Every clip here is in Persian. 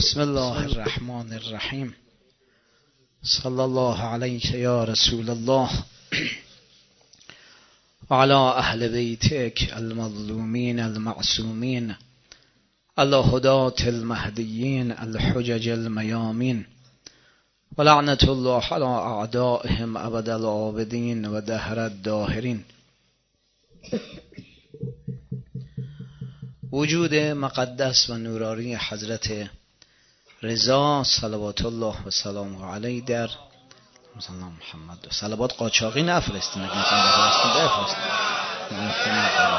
بسم الله الرحمن الرحیم. صلی الله علیک یا رسول الله و علی اهل بیتک المظلومین المعصومین الهداة المهدیین الحجج المیامین و لعنت الله علی اعدائهم ابد العابدین و دهر الداهرین. وجود مقدس و نورانی حضرت رضا صلوات الله و سلامه علیه در محمد و صلوات قاچاقی نفرستین، اگه مثلا بفرستین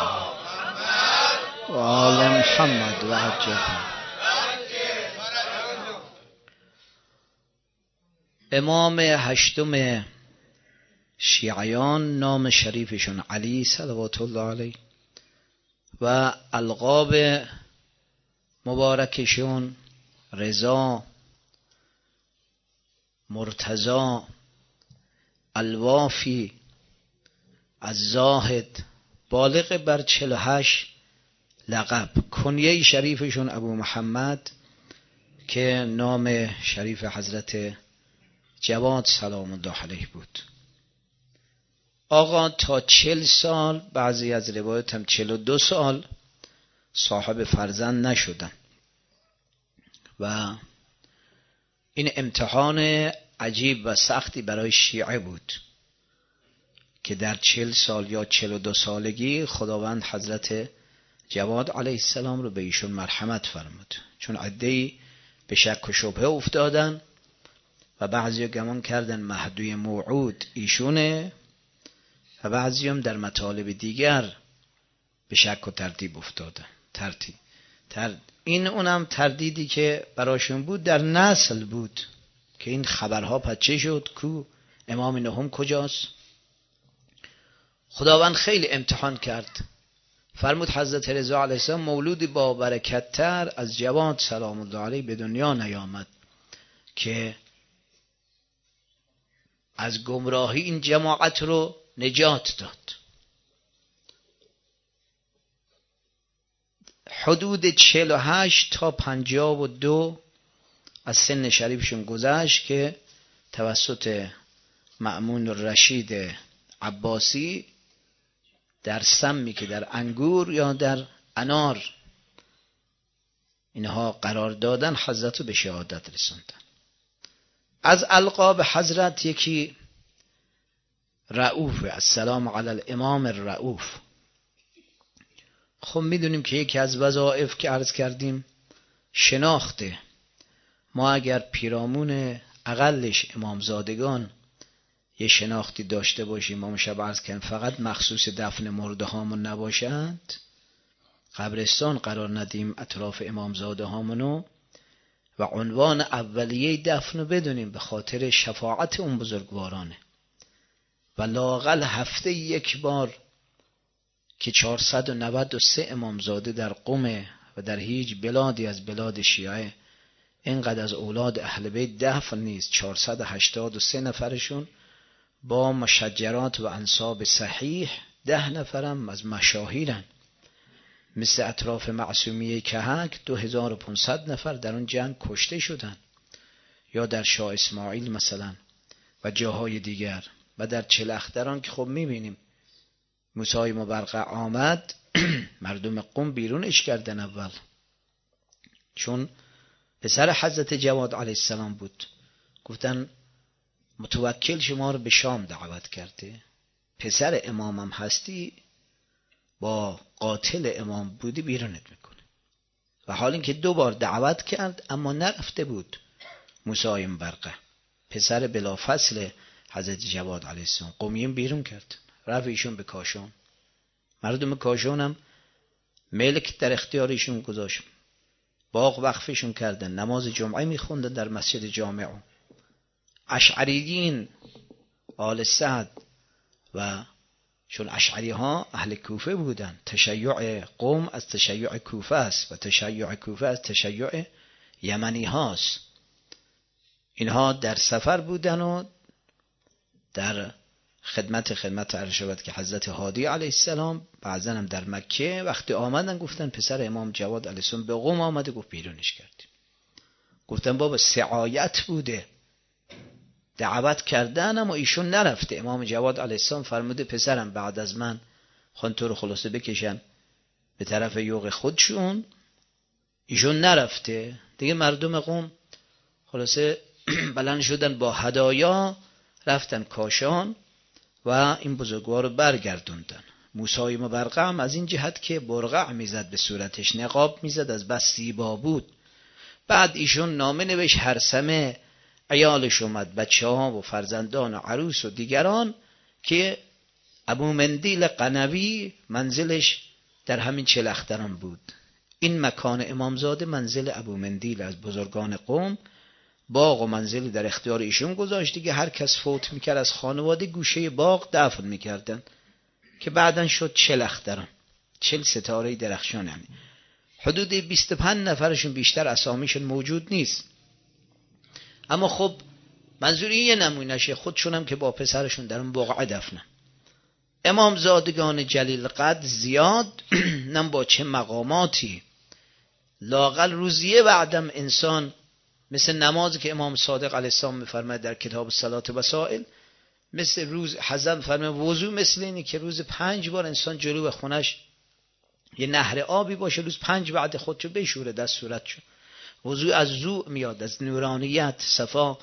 و آل محمد و عجل. امام هشتم شیعیان نام شریفشون علی صلوات الله علیه و القاب مبارکشون رضا، مرتضی، الوافی، الزاهد، بالغ بر 48 لقب. کنیه شریفشون ابو محمد که نام شریف حضرت جواد سلام الله علیه بود. آقا تا 40 سال، بعضی از روایات هم 42 سال صاحب فرزند نشدن و این امتحان عجیب و سختی برای شیعه بود که در 40 سال یا 42 سالگی خداوند حضرت جواد علیه السلام رو به ایشون مرحمت فرمود، چون عده‌ای به شک و شبهه افتادن و بعضی گمان کردن مهدی موعود ایشونه و بعضی هم در مطالب دیگر به شک و تردید افتادن. این اونم تردیدی که براشون بود در نسل بود که این خبرها پچه شد کو امام نهم کجاست. خداوند خیلی امتحان کرد، فرمود حضرت رضا علیه السلام مولودی با برکت تر از جواد سلام الله علیه به دنیا نیامد که از گمراهی این جماعت رو نجات داد. حدود 48 تا 52 از سن شریفشون گذشت که توسط مأمون الرشید عباسی در سمی که در انگور یا در انار اینها قرار دادن حضرت رو به شهادت رسوندن. از القاب حضرت یکی رؤوف، السلام علی الامام الرؤوف. خب میدونیم که یکی از وظایف که عرض کردیم شناخته. ما اگر پیرامون اقلش امامزادگان یه شناختی داشته باشیم، ما شب عرض کردیم فقط مخصوص دفن مرده هامون نباشند، قبرستان قرار ندیم اطراف امامزاده هامونو و عنوان اولیه دفن بدونیم به خاطر شفاعت اون بزرگوارانه و لااقل هفته یک بار که 493 امامزاده در قم و در هیچ بلادی از بلاد شیعه اینقدر از اولاد اهل بیت دفن نیست. 483 نفرشون با مشجرات و انساب صحیح، 10 نفرم از مشاهیرن مثل اطراف معصومیه کهک 2500 نفر در اون جنگ کشته شدن، یا در شاه اسماعیل مثلا و جاهای دیگر و در چلختران که خب میبینیم موسی مبرقع آمد مردم قم بیرونش کردن اول، چون پسر حضرت جواد علیه السلام بود. گفتن متوکل شما رو به شام دعوت کرده، پسر امامم هستی، با قاتل امام بودی بیرونت میکنه. و حال اینکه 2 بار دعوت کرد اما نرفته بود موسی مبرقع پسر بلافصل حضرت جواد علیه السلام. قمیون بیرون کرد، رفت ایشون به کاشان. مردم کاشان هم ملک در اختیارشون گذاشت، باغ وقفشون کردن، نماز جمعه میخوندن در مسجد جامع. اشعریین آل سعد و چون اشعری ها اهل کوفه بودن، تشیع قوم از تشیع کوفه است و تشیع کوفه از تشیع یمنی هاست. اینها در سفر بودن و در خدمت عرض شود که حضرت هادی علیه السلام بعضن هم در مکه وقتی آمدن گفتن پسر امام جواد علیه السلام به قم آمده، گفت بیرونش کردیم. گفتن بابا سعایت بوده، دعوت کردن اما ایشون نرفته. امام جواد علیه السلام فرموده پسرم بعد از من خون تو رو خلاصه بکشن به طرف یوغ خودشون، ایشون نرفته دیگه. مردم قوم خلاصه بلند شدن با هدایا رفتن کاشان و این بزرگوار رو برگردوندن. موسی مبرقع هم از این جهت که برقع میزد به صورتش، نقاب میزد، از بس زیبا بود. بعد ایشون نامه نوشت هرسمه عیالش اومد، بچه ها و فرزندان و عروس و دیگران، که ابو مندیل قنوی منزلش در همین چلختران بود. این مکان امامزاده منزل ابو مندیل از بزرگان قوم، باغ و منزلی در اختیار ایشون گذاشت دیگه. هر کس فوت میکرد از خانواده گوشه باغ دفن میکردن که بعدن شد چلختران، 40 ستاره درخشان. یعنی حدود 25 نفرشون، بیشتر اسامیشون موجود نیست. اما خب منظوری یه نمونهشه، خودشون هم که با پسرشون در اون بقعه دفنن. امامزادگان جلیل قدر زیاد نم با چه مقاماتی، لاقل روزیه بعدم انسان مثل نمازی که امام صادق علیه السلام میفرماید در کتاب الصلات و وسائل، مثل روز حزم فرماید وضو مثل اینه که روز 5 بار انسان جلو خونش یه نهر آبی باشه، روز 5 بعد خودشو بشوره در صورتشو. وضو از ضوء میاد، از نورانیت، صفا.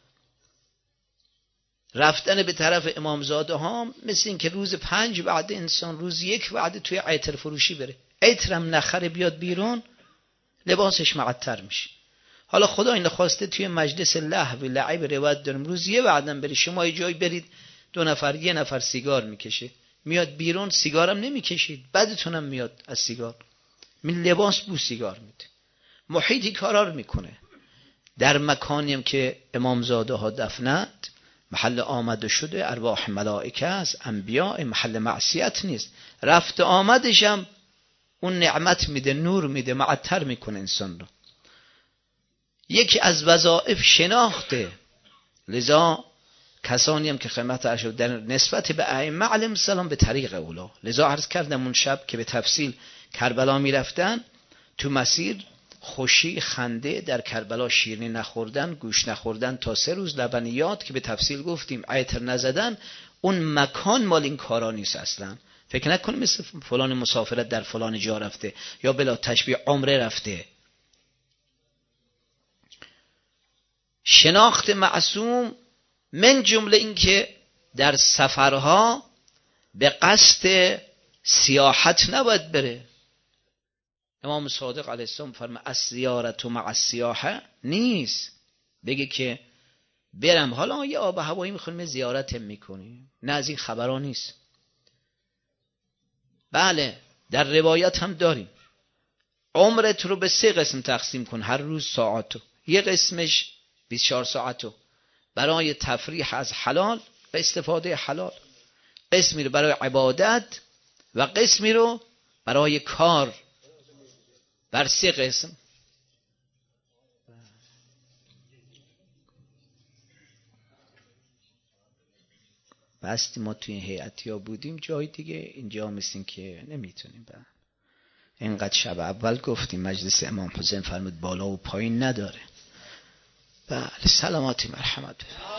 رفتن به طرف امامزاده ها مثل این که روز 5 بعد انسان روز 1 بعد توی عطر فروشی بره، عطرم نخره بیاد بیرون لباسش معطر میشه. حالا خدا این خواسته توی مجلس لهو لعب روایت داریم روز 1 بعدم بری شما یه جایی برید 2 نفر 1 نفر سیگار میکشه، میاد بیرون سیگارم نمیکشید، بعدتونم میاد از سیگار، من لباس بو سیگار میده، محیطی کارار میکنه. در مکانیم که امامزاده ها دفنند محل آمده شده ارواح ملائکه است، انبیاء، محل معصیت نیست. رفت آمدش هم اون نعمت میده، نور میده، معطر میکنه انسان رو. یکی از وظایف شناخته. لذا کسانی هم که خدمت عرض شد در نسبت به ائمه علیهم السلام به طریق اولا، لذا عرض کردم اون شب که به تفصیل کربلا میرفتن، تو مسیر خوشی خنده، در کربلا شیرینی نخوردن، گوش نخوردن تا 3 روز، لبنیات که به تفصیل گفتیم، عطر نزدن. اون مکان مال این کارا نیست اصلا. فکر نکنیم مثل فلان مسافرت در فلان جا رفته یا بلا تشبیه عمره رفته. شناخت معصوم من جمله این که در سفرها به قصد سیاحت نباید بره. امام صادق علیه السلام فرمود الزیارة مع السیاحه نیست، بگه که برم حالا یه آب هوایی میخونیم زیارت میکنیم، نه از این خبرها نیست. بله در روایت هم داریم عمرت رو به 3 قسم تقسیم کن، هر روز ساعتو، یه قسمش 24 ساعتو برای تفریح از حلال و استفاده حلال، قسمی رو برای عبادت و قسمی رو برای کار، بر 3 قسم. بستی ما توی هیئتی ها بودیم جای دیگه، اینجا مثل که نمیتونیم. اینقدر شب اول گفتیم مجلس امام حسین فرمود بالا و پایین نداره. بله سلامتی مرحمت.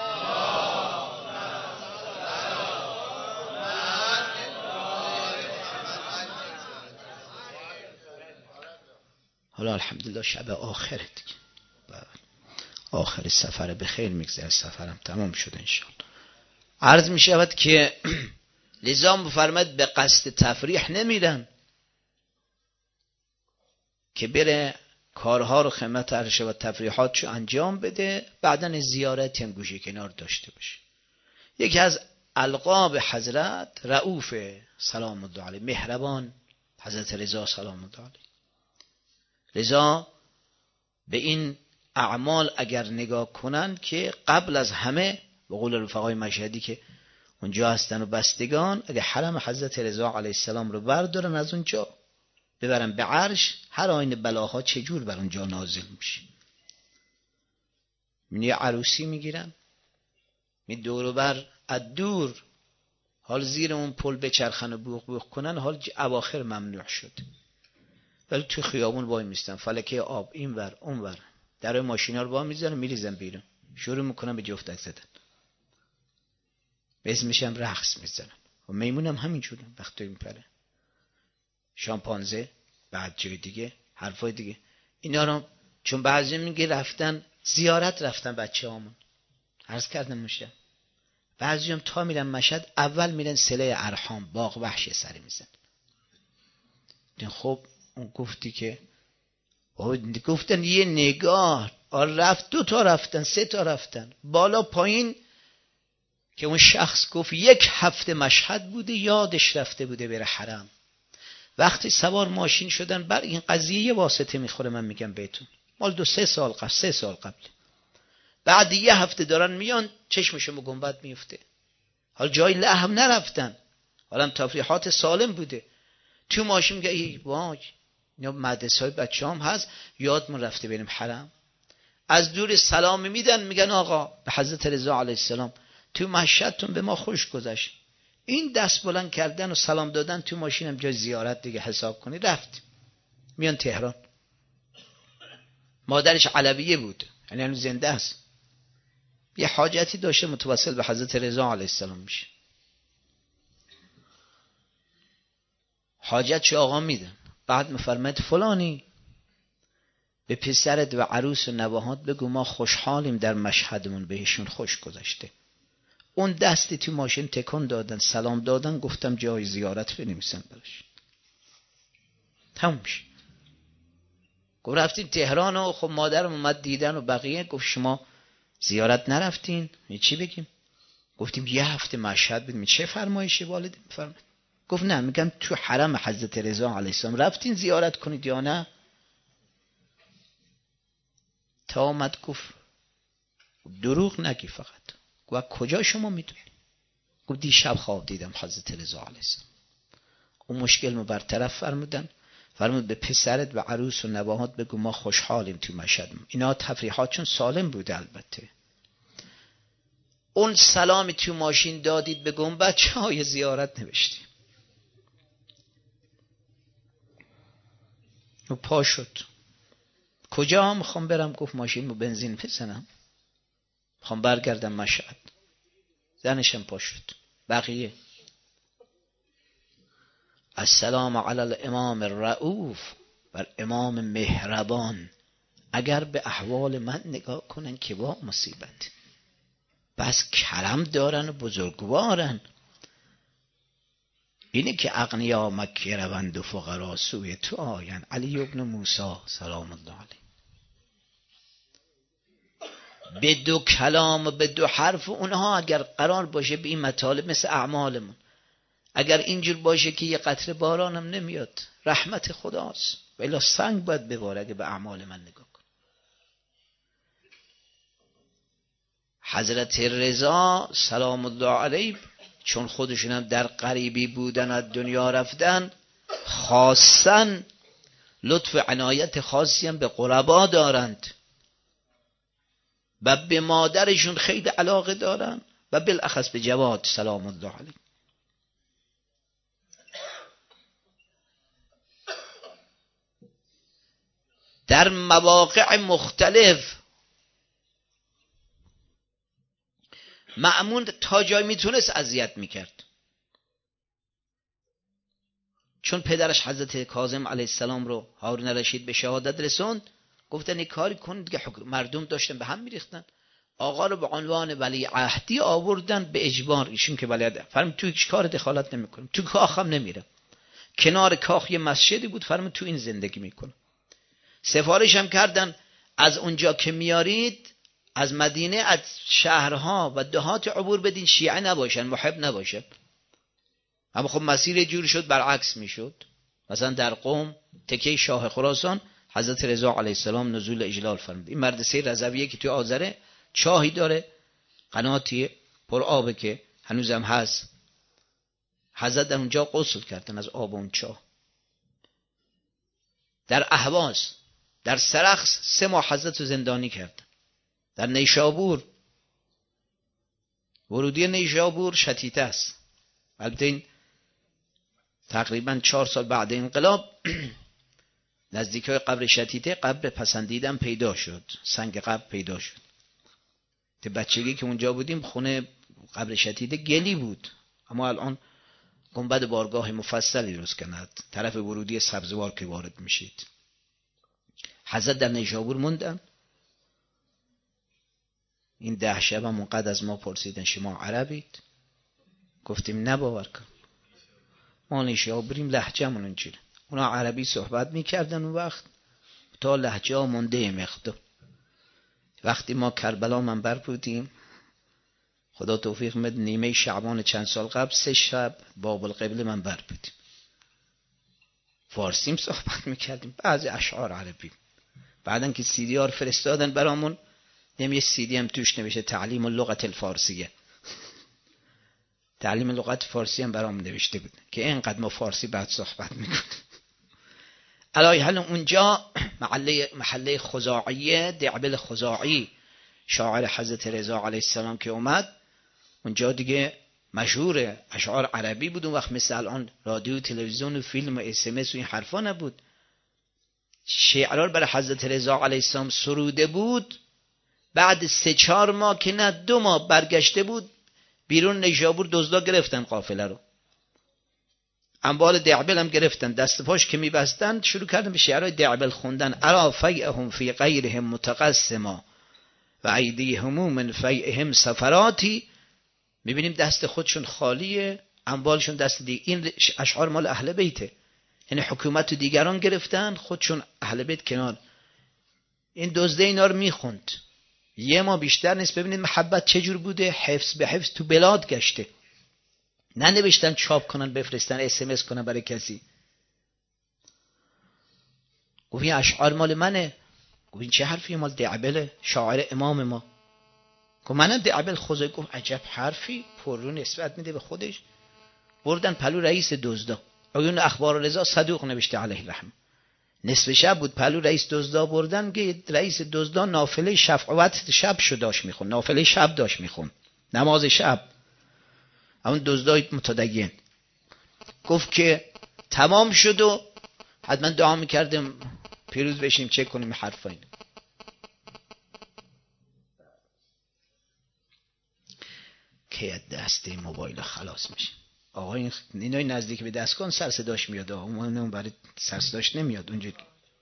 حالا الحمدلله شب آخره دیگه، آخر سفر به خیر میگذره، سفرم تمام شد انشاءالله. عرض می شود که لزام فرمد به قصد تفریح نمیرن که بره کارها رو خدمت عرشه و تفریحاتشو انجام بده، بعدن زیارتی هم گوشه کنار داشته باشه. یکی از القاب حضرت رؤوف سلام الله علیه، مهربان، حضرت رضا سلام الله علیه. لذا به این اعمال اگر نگاه کنن که قبل از همه به قول رفقای مشهدی که اونجا هستن و بستگان، اگر حرم حضرت رضا علیه السلام رو بردارن از اونجا ببرن به عرش، هر آینه بلاها چجور بر اونجا نازل میشه. یه عروسی میگیرن می دور بر الدور، حال زیر اون پل بچرخن و بوق بوق کنن، حال اواخر ممنوع شد، ولی توی خیابون وای میستن، فلکه آب این ور اون ور، در ماشینا رو با میذارم میریزم بیرون، شروع میکنم به جفتک زدن، به اسمشم رقص میزنم. و میمونم همینجورم وقتی میپره شامپانزه، بعد جای دیگه حرفای دیگه اینا رو. چون بعضی میگه رفتن زیارت، رفتن بچه‌هامون عرض کردم میشه، بعضی هم تا میرن مشهد اول میرن سله ارحام باغ وحش سری میزن. خب اون گفتی که گفتن یه نگاه رفت، 2 تا رفتن 3 تا رفتن بالا پایین، که اون شخص گفت 1 هفته مشهد بوده یادش رفته بوده بره حرم. وقتی سوار ماشین شدن بر این قضیه یه واسطه میخوره، من میگم بهتون مال 2-3 سال قبل، 3 سال قبل، بعد 1 هفته دارن میان چشمشون به گنبد میفته. حال جای لحم نرفتن، حالا تفریحات سالم بوده. تو ماشین میگه ای وای اینا مدرسه های بچه‌ام هست یادمون رفته بریم حرم. از دور سلام میدن، میگن آقا به حضرت رضا علیه السلام تو مشهدتون به ما خوش گذشت. این دست بلند کردن و سلام دادن تو ماشینم جای زیارت دیگه حساب کنی. رفت میان تهران، مادرش علویه بود یعنی هنوز زنده است، یه حاجتی داشته متوسل به حضرت رضا علیه السلام میشه، حاجت چه آقا میدن، بعد میفرماید فلانی به پسرت و عروس و نواهات بگو ما خوشحالیم در مشهدمون بهشون خوش گذشته. اون دستی تو ماشین تکان دادن سلام دادن، گفتم جای زیارت بنویسن براش، تموم شد. گفت رفتیم تهران و خب مادرم اومد دیدن و بقیه، گفت شما زیارت نرفتین؟ چی بگیم؟ گفتیم 1 هفته مشهد بودیم. چه فرمایشی والد فرمایید؟ گفت نه میگم تو حرم حضرت رضا علیه السلام رفتین زیارت کنید یا نه؟ تا اومد گفت دروغ نگی فقط. گفت کجا شما میدونی؟ گفت دیشب خواب دیدم حضرت رضا علیه السلام. اون مشکل رو برطرف فرمودن، فرمود به پسرت و عروس و نواهات بگو ما خوشحالیم تو مشهد. اینا تفریحات چون سالم بوده البته. اون سلامی تو ماشین دادید به گنبد، چای زیارت نوشتیم. و پا شد کجا میخوام برم؟ گفت ماشین رو بنزین بزنم میخوام برگردم مشهد. زنشم پا شد. بقیه السلام علی الامام الرؤوف، بر امام مهربان، اگر به احوال من نگاه کنن که با مصیبت، بس کرم دارن و بزرگوارن. اینه که اغنیا مکه روند و فقرا سوی تو آین. علی ابن موسی سلام الله علیه به 2 کلام و به 2 حرف اونها اگر قرار باشه به این مطالب مثل اعمالمون، اگر اینجور باشه که یه قطره بارانم نمیاد رحمت خداست، ولی سنگ باید بباره اگه به اعمال من نگاه کن. حضرت رضا سلام الله علیه چون خودشون هم در غریبی بودن از دنیا رفتن، خاصا لطف عنایت خاصی هم به غربا دارند و به مادرشون خیلی علاقه دارن و بالاخص به جواد سلام الله علیه. در مواقع مختلف مأمون تا جای میتونست اذیت میکرد، چون پدرش حضرت کاظم علیه السلام رو هارون رشید به شهادت رسوند. گفتن یک کاری کنید که مردم داشتن به هم میریختن، آقا رو به عنوان ولی عهدی آوردن به اجبار، ایشون که ولی عهد فرمود تو هیچ کار دخالت نمیکنم، تو کاخم نمیرم. کنار کاخ یه مسجدی بود، فرمود تو این زندگی میکنم. سفارش هم کردن از اونجا که میارید از مدینه از شهرها و دهات عبور بدین، شیعه نباشن محب نباشن. اما خب مسیر جور شد برعکس میشد. مثلا در قم تکه شاه خراسان حضرت رضا علیه السلام نزول اجلال فرمود. این مدرسه رضویه که توی آذره چاهی داره، قناتی پر آبه که هنوزم هست، حضرت در اونجا غسل کردن از آب اون چاه. در اهواز در سرخس 3 ماه حضرت رو زندانی کردن. در نیشابور، ورودی نیشابور شتیته است، البته این تقریبا 4 سال بعد انقلاب نزدیک قبر شتیته قبر پسندیدم پیدا شد، سنگ قبر پیدا شد. تو بچگی که اونجا بودیم خونه قبر شتیته گلی بود، اما الان گنبد بارگاه مفصلی درست کند، طرف ورودی سبزوار که وارد میشید. حضرت در نیشابور موندن. این 10 شب هم اونقدر از ما پرسیدن شما عربید؟ گفتیم نه باور کن، ما نیشابوریم، لهجه‌مون اونجوره. اونا عربی صحبت میکردن اون وقت، تا لهجه ها مونده مقدار. وقتی ما کربلا منبر بودیم، خدا توفیق مد، نیمه شعبان چند سال قبل 3 شب باب القبله منبر بودیم، فارسیم صحبت میکردیم، بعضی اشعار عربی. بعدن که CD ها فرستادن برامون، یه CD هم توش نوشته تعلیم اللغت الفارسیه، تعلیم لغت فارسی هم برام نوشته بود که اینقدر ما فارسی بعد صحبت میکنیم. علای حال اونجا محله خزاعیه، دعبل خزاعی، شاعر حضرت رضا علیه السلام که اومد اونجا دیگه مشهور اشعار عربی بود. اون وقت مثل الان رادیو، تلویزیون و فیلم و SMS و این حرفا نبود. شعرها برای حضرت رضا علیه السلام سروده بود. بعد 3-4 ماه که نه 2 ماه برگشته بود بیرون نیشابور، دزدا گرفتن قافله رو، اموال دعبل هم گرفتن، دست پاش که میبستن شروع کردن به شعرهای دعبل خوندن. ارا فیعهم فی غیرهم متقسما و ایدیهم من فیعهم سفراتی. میبینیم دست خودشون خالیه، اموالشون دست دیگه. این اشعار مال اهل بیته، یعنی حکومت و دیگران گرفتن، خودشون اهل بیت کنار. این دزده اینا رو میخوند 1 ماه بیشتر نیست. ببینید محبت چجور بوده، حفظ به حفظ تو بلاد گشته. ننوشتن چاپ کنن بفرستن SMS کنن برای کسی. گفت این اشعار مال منه. گفت این چه حرفی؟ مال دعبله، شاعر امام ما. گفت منم دعبل خوزه. گفت عجب حرفی، پر رو نسبت میده به خودش. بردن پلو رئیس دزدا، آیون اخبار رضا صدوق نوشته علیه الرحمه. نصف شب بود، پلو رئیس دزدا بردن که رئیس دزدا نافله شفاعت شب شو داشت میخون، نافله شب داشت میخون، نماز شب. اون دزدای متدین گفت که تمام شد و حتما دعا میکردم پیروز بشیم چک کنیم حرفا اینو. که از دسته موبایل خلاص میشه. آقا اینای نزدیک به دستگاه سر صداش میاد، اون برای سر صداش نمیاد اونجوری.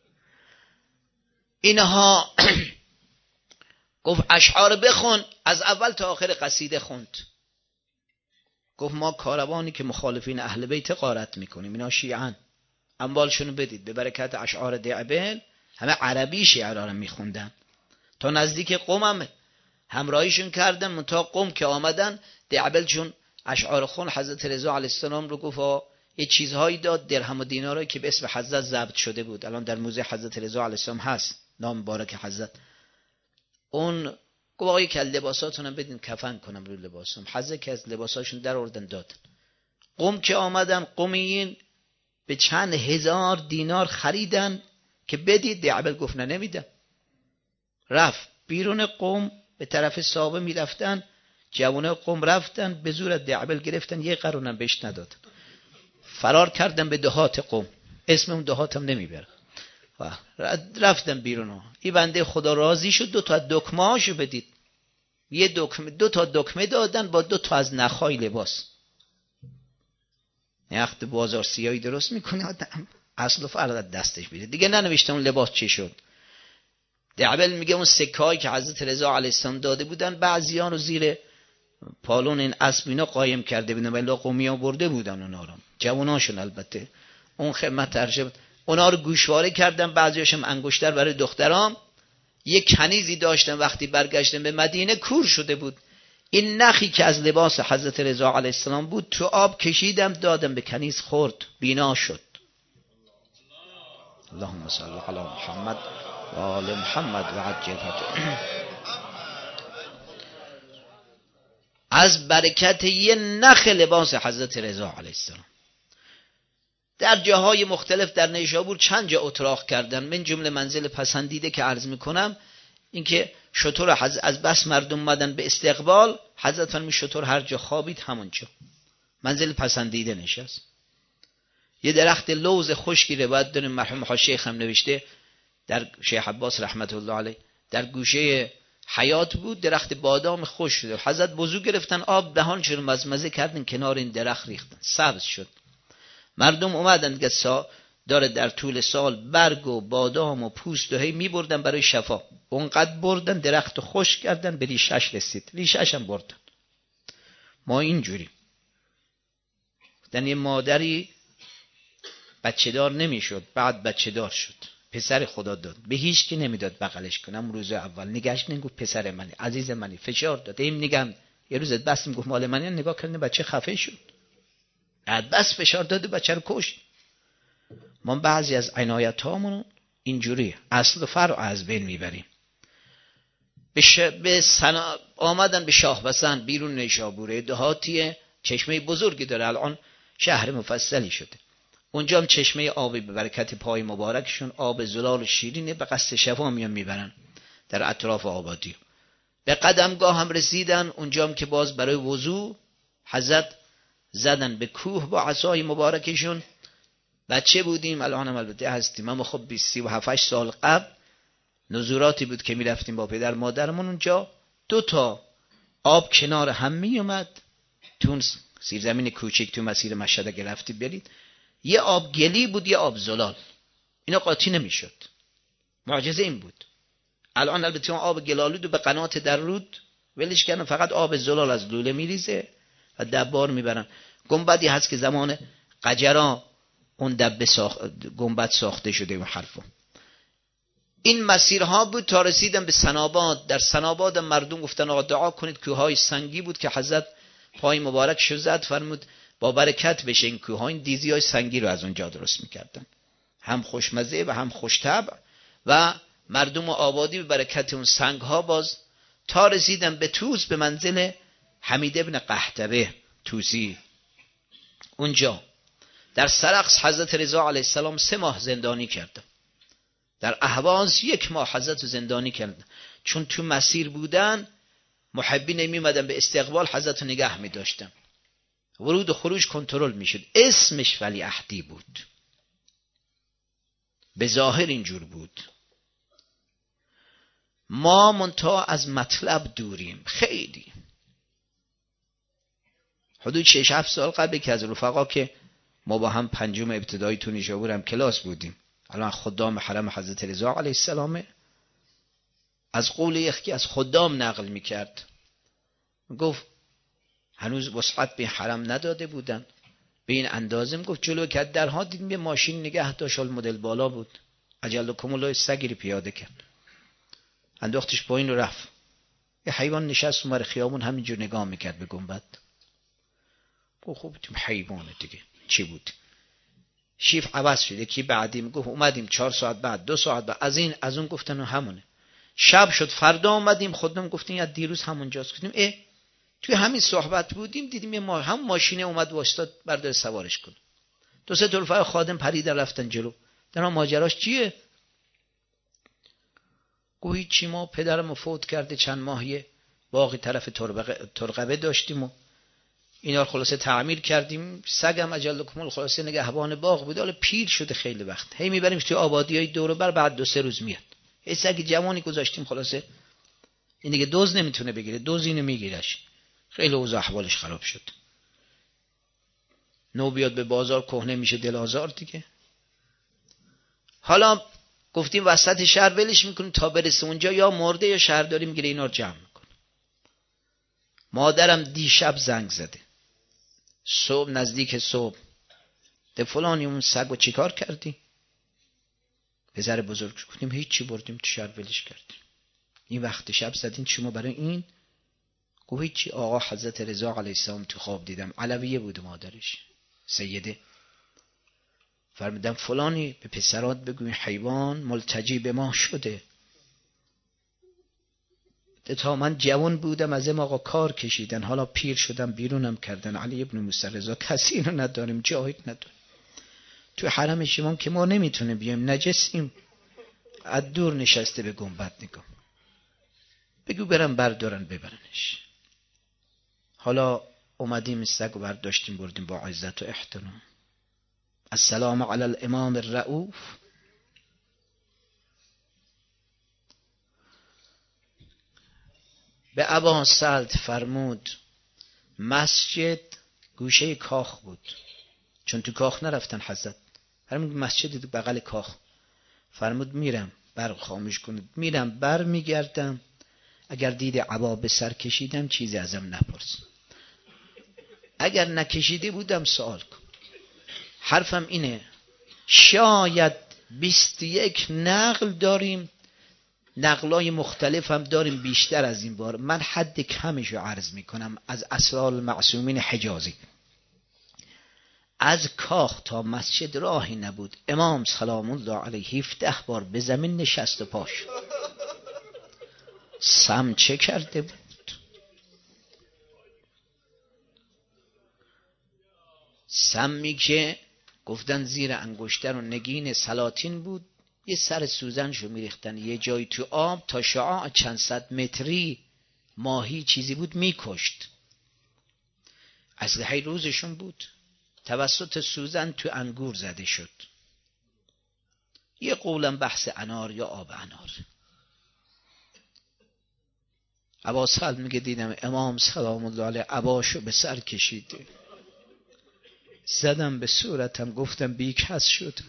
اینها گفت اشعار بخون، از اول تا آخر قصیده خوند. گفت ما کاروانی که مخالفین اهل بیت غارت میکنیم، اینا شیعان، اموالشونو بدید. به برکت اشعار دعبل همه عربی شعرها رو میخوندن. تا نزدیک قم هم همراهیشون کردن، منتها قم که آمدن دعبل چون اشعار خون حضرت رضا علیه السلام رو گفت یه چیزهایی داد، درهم و دیناری که به اسم حضرت ضبط شده بود، الان در موزه حضرت رضا علیه السلام هست، نام مبارک حضرت. اون گفت آقا یک لباساتونم بدین کفن کنم روی لباسم. حضرت که از لباساشون در آوردن دادن. قم که آمدن، قمیین به چند هزار دینار خریدن که بدید. دعبل گفت نه نمیدم. رفت بیرون قم به طرف سابه میرفتن، جوانه قم رفتن به زور دعبل گرفتن، 1 قرونم بهش ندادن. فرار کردن به دهات قم، اسم اون دهاتم نمیبرم. رفتن بیرون. این بنده خدا راضی شد 2 تا دکمه‌اشو بدید. 2 تا دکمه دادن با 2 تا از نخای لباس. وقت بازار سیاهی درست میکنه آدم، اصل و فرد دستش بیره دیگه. ننوشته اون لباس چی شد. دعبل میگه اون سکه‌ای که حضرت رضا علیه السلام داده بودن بعضیان رو زیر پالون این اسب اینا قایم کرده بودن، ولی قومی ها برده بودن اونا رو، جواناشون. البته اون خدمت ترجمه اونا رو گوشواره کردن، بعضیاشم انگشتر برای دخترام. یک کنیزی داشتن وقتی برگشتن به مدینه کور شده بود. این نخی که از لباس حضرت رضا علیه السلام بود تو آب کشیدم دادم به کنیز، خورد بینا شد. اللهم صل علی محمد و آل محمد و عجل فرجهم. از برکت یه نخ لباس حضرت رضا علیه السلام. در جاهای مختلف در نیشابور چند جا اتراق کردن، من جمله منزل پسندیده که عرض میکنم اینکه شطور از بس مردم اومدن به استقبال، حضرت فرمود شطور هر جا خوابید همونجا منزل پسندیده نشست. یه درخت لوز خشکی روایت داریم، مرحوم شیخ هم نوشته، در شیخ عباس رحمت الله علیه، در گوشه حیات بود، درخت بادام خشک شده، حضرت وضو گرفتن، آب دهانشون مزمزه کردن، کنار این درخت ریختن، سبز شد. مردم اومدن دیگه داره در طول سال برگ و بادام و پوست و هی میبردن برای شفا، اونقدر بردن درخت خشک کردن، به ریشش رسید، ریشش هم بردن. ما اینجوری یه مادری بچه دار نمیشد، بعد بچه دار شد، پسر خدا داد، به هیچ کی نمیداد بغلش کنم. روز اول نگاش نگو پسر منی، عزیز منی، فشار داد، این نگم یه روز بس میگفت مال منی، نگاه کردن بچه خفه شد، بعد بس فشار داد بچه رو کشت. ما بعضی از عنایت هامون اینجوری اصل و فرع از بین میبریم. آمدن به شاه بسند بیرون نیشابوره، دهاتیه، چشمه بزرگی داره، الان شهر مفصلی شده. اونجا هم چشمه آبی به برکت پای مبارکشون، آب زلال شیرینه، به قصد شفا میان میبرن در اطراف آبادی. به قدمگاه هم رسیدن، اونجا هم که باز برای وضو حضرت زدن به کوه با عصای مبارکشون. بچه بودیم، الان هم البته هستیم، اما خب 27 سال قبل نزوراتی بود که میرفتیم با پدر مادرمون اونجا، 2 تا آب کنار هم میومد تو اون زیرزمین کوچیک تو مسیر مشهد اگه رفتی برید، یه آب گلی بود یه آب زلال، اینا قاطی نمیشد. معجزه این بود. الان البته اون آب گلالود به قنات در رود ولش کردن، فقط آب زلال از لوله میریزه و دبار میبرن. گنبدی هست که زمان قجرا اون گنبد ساخته شده اون حرفا. این مسیرها بود تا رسیدن به سناباد. در سناباد مردم گفتن آقا دعا کنید، کوههای سنگی بود که حضرت پای مبارک شو زد، فرمود با برکت بشه این کوهها. این دیزی‌های سنگی رو از اونجا درست میکردن، هم خوشمزه و هم خوشطبع، و مردم آبادی به برکت اون سنگها باز تا رسیدن به توس، به منزل حمید ابن قحطبه توسی. اونجا در سرخس حضرت رضا علیه السلام 3 ماه زندانی کردن، در اهواز 1 ماه حضرت زندانی کردن، چون تو مسیر بودن محبی نمیمدن به استقبال، حضرت نگه می داشتن، ورود و خروج کنترل میشد. اسمش ولیعهدی بود، به ظاهر اینجور بود. ما منتها از مطلب دوریم خیلی. حدود 6-7 سال قبل که از رفقا که ما با هم 5 ابتدایی تو نیشابور هم کلاس بودیم، الان خدام حرم حضرت رضا علیه السلام، از قول یکی از خدام نقل میکرد، گفت هنوز وسعت به حرم نداده بودن به این اندازه، گفت جلو که درها دیدیم یه ماشین نگه داشت، مدل بالا بود، اجلکم الله، سگی پیاده کرد، انداختش پایین و رفت. یه حیوان نشست اونور خیابون همینجور نگاه میکرد به گنبد. گفت خب حیوانه دیگه چی بود؟ شیف عوض شد. یکی بعدی میگفت اومدیم 4 ساعت بعد، 2 ساعت بعد، از اون گفتن همونه. شب شد، فردا اومدیم، خودمون گفتیم از دیروز همونجاست. گفتیم توی همین صحبت بودیم، دیدیم یه هم ماشینه اومد واسطاد بردار سوارش کن. 2-3 رفقا خادم پریدن رفتن جلو. در ماجراش چیه؟ گویی چی، ما پدرمو فوت کرده چند ماهیه، باقی طرف ترقبه داشتیم و اینا رو خلاصه تعمیر کردیم، سگم اجلکم الله خلاصه نگهبان باغ بود، حالا پیر شده خیلی وقت، هی میبریم توی آبادیای دور و بر، بعد 2-3 روز میاد. یه سگ جوانی گذاشتیم، خلاصه این دیگه دوز نمیتونه بگیره، دوز اینو میگیرش، خیلی اوضاع احوالش خراب شد. نو بیاد به بازار کهنه میشه، دل آزار دیگه. حالا گفتیم وسط شهر ولش میکنیم تا برسه اونجا، یا مرده یا شهرداری میگیره اینا رو جمع میکنه. مادرم دیشب زنگ زده، صبح نزدیک صبح، ده فلانی اون سگو چیکار کردی؟ پسر بزرگ گفتیم هیچی، بردیم تو شهر ولش کردیم. این وقت شب زدین شما برای این؟ گفت هیچی آقا، حضرت رضا علیه السلام تو خواب دیدم، علویه بود مادرش سیده، فرمودم فلانی به پسرات بگو این حیوان ملتجی به ما شده. تا من جوان بودم از این آقا کار کشیدن، حالا پیر شدم بیرونم کردن. علی ابن موسی رضا کسی اینو نداریم، جاهید نداریم، تو حرم شما که ما نمیتونه بیایم، نجسیم. از دور نشسته به گنبد نگاه، بگو برم بردارن ببرنش. حالا اومدیم سگو برداشتیم بردیم با عزت و احترام. السلام علی الامام الرؤوف. به ابا سعد فرمود مسجد گوشه کاخ بود، چون تو کاخ نرفتن حضرت، فرمود مسجد تو بغل کاخ. فرمود میرم برق خاموش کنید، میرم بر میگردم، اگر دید عبا به سر کشیدم چیزی ازم نپرس، اگر نکشیده بودم سوال کن. حرفم اینه شاید 21 نقل داریم، نقلای مختلف هم داریم بیشتر از این بار، من حد کمش رو عرض میکنم از اسرار المعصومین حجازی. از کاخ تا مسجد راهی نبود، امام سلام الله علیه 17 بار به زمین نشست و پاش. سم چه کرده بود؟ سمی که گفتن زیر انگشتر و نگین سلاطین بود، یه سر سوزنشو میریختن یه جای تو آب تا شعاع چند صد متری ماهی چیزی بود میکشت. از هی روزشون بود، توسط سوزن تو انگور زده شد. یه قولم بحث انار یا آب انار. ابا سعد میگه دیدم امام سلام الله علیه عباشو به سر کشیده، زدم به صورتم، گفتم بیکس شدم.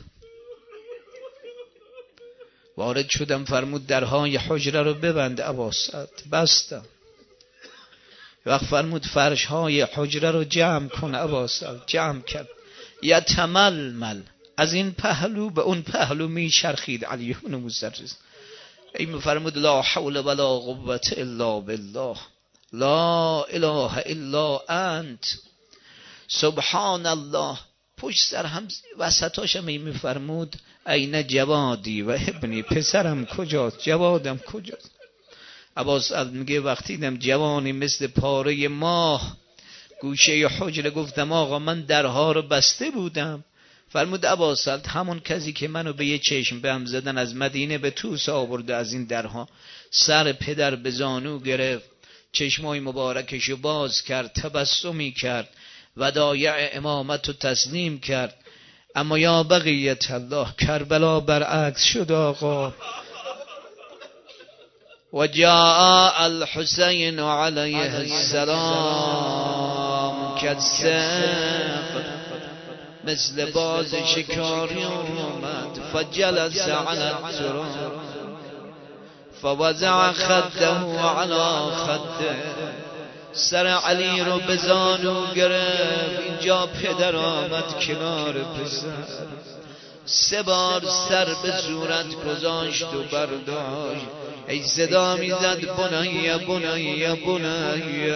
وارد شدم، فرمود درهای حجره رو ببند ابا سعد. بستم. وقت فرمود فرشهای حجره رو جمع کن ابا سعد. جمع کرد. یتململ، از این پهلو به اون پهلو میچرخید علی بن موسی. این فرمود لا حول ولا قوة الا بالله، لا اله الا انت، سبحان الله. پشت سر هم وسطاش هم این میفرمود این جوادی و ابنی، پسرم کجاست، جوادم کجاست. ابا سعد میگه وقتی دیدم جوانی مثل پاره ماه گوشه حجره، گفتم آقا من درها رو بسته بودم. فرمود ابا سعد همون کسی که منو به یه چشم به هم زدن از مدینه به توس آورده از این درها، سر پدر به زانو گرفت، چشمای مبارکشو باز کرد، تبسمی کرد، ودایع امامت رو تسلیم کرد. اما یا بقیت الله، کربلا برعکس شد آقا. و جاء الحسین علیه السلام کالسقر، مثل باز شکاری اومد، فجلس علی التراب فوضع خده علی خده، سر علی رو به زانو گرفت، اینجا پدر آمد کنار پسر، 3 بار سر به صورت گذاشت و برداشت، ای صدا میزد بنی بنی بنی،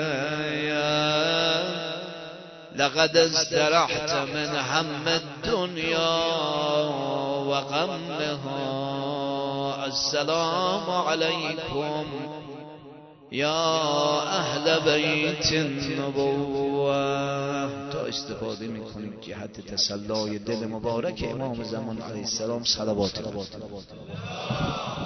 لقد استرحت من هم الدنیا و غمها، السلام علیکم یا اهل بیت النبوة. تا استفاده میکنیم جهت تسلای دل مبارک امام زمان علیه السلام صلوات الله.